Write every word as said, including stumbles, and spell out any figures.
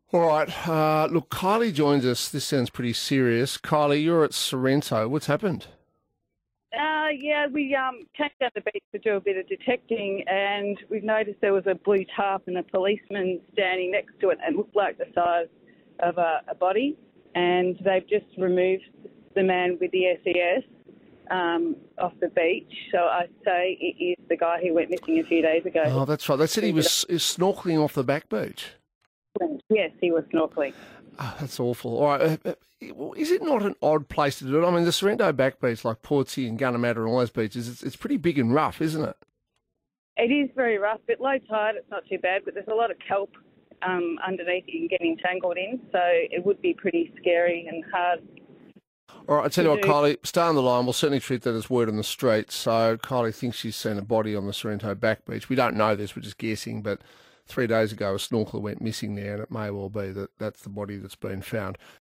All right. Uh, look, Kylie joins us. This sounds pretty serious. Kylie, you're at Sorrento. What's happened? Uh, yeah, we um, came down the beach to do a bit of detecting, and we've noticed there was a blue tarp and a policeman standing next to it, and it looked like the size of a, a body. And they've just removed the man with the S E S um, off the beach. So I say it is the guy who went missing a few days ago. Oh, that's right. They said he was, is snorkeling off the back beach. Yes, he was snorkeling. Oh, that's awful. All right. uh, uh, Is it not an odd place to do it? I mean, the Sorrento back beach, like Portsea and Gunnamatta and all those beaches, it's, it's pretty big and rough, isn't it? It is very rough, but low tide, it's not too bad, but there's a lot of kelp um, underneath you can get entangled in, so it would be pretty scary and hard. All right, I tell you what, do. Kylie, stay on the line. We'll certainly treat that as word on the street. So Kylie thinks she's seen a body on the Sorrento back beach. We don't know this, we're just guessing, but three days ago a snorkeler went missing there, and it may well be that that's the body that's been found.